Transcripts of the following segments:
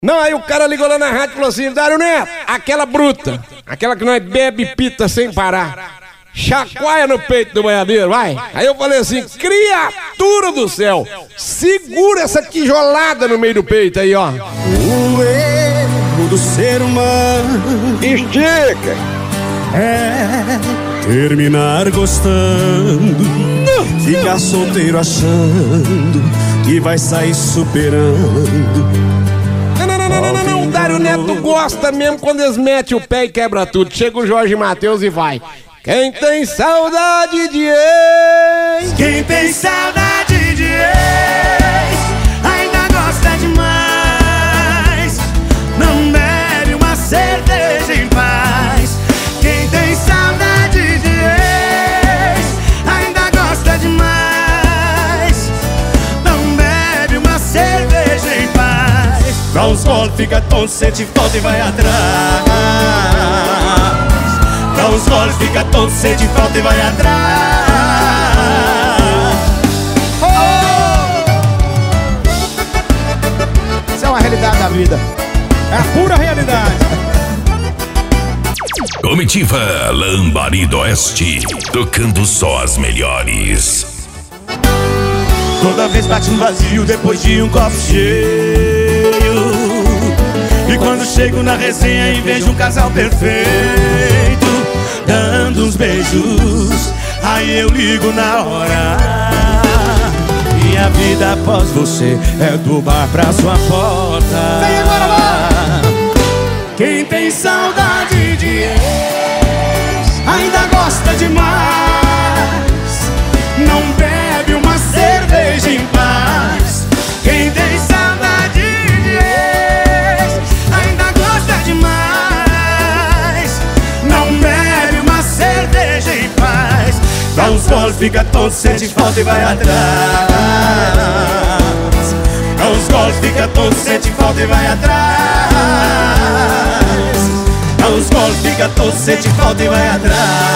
Não, aí o cara ligou lá na rádio e falou assim: Dário Neto, aquela bruta, aquela que nós bebe pita sem parar, chacoalha no peito do boiadeiro, vai. Aí eu falei assim: criatura do céu, segura essa tijolada no meio do peito aí, ó. O erro do ser humano Estica. é terminar gostando, ficar solteiro achando que vai sair superando. Não, Dário Neto gosta mesmo quando eles metem o pé e quebra tudo. Chega o Jorge Mateus e vai. Quem tem saudade de ex, Quem tem saudade de ex ainda gosta demais, não bebe uma cerveja em paz. Quem tem saudade de ex ainda gosta demais, não bebe uma cerveja em paz. Dá uns goles, fica tonto, sente falta e vai atrás. Dá uns goles, fica tonto, sente falta e vai atrás. Isso é uma realidade da vida. É a pura realidade. Comitiva Lambari do Oeste, tocando só as melhores. Toda vez bate um vazio depois de um copo cheio. E quando chego na resenha e vejo um casal perfeito dando uns beijos, aí eu ligo na hora. E a vida após você é do bar pra sua porta. Vem agora, vai! Quem tem saudade de ex ainda gosta demais, não bebe uma cerveja em paz. Quem tem saudade de ex ainda gosta demais, não bebe uma cerveja em paz. Dá uns goles, fica tonto, sente falta e vai atrás. Dá uns goles, fica tonto, sente falta e vai atrás. Dá uns goles, fica tonto, sente falta e vai atrás.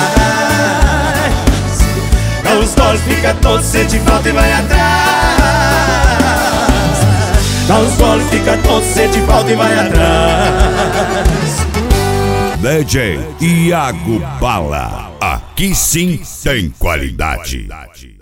Dá uns goles, fica tonto, sente falta e vai atrás. Dá uns goles, fica tonto, sente falta e vai atrás. DJ Iago Bala, aqui sim tem qualidade.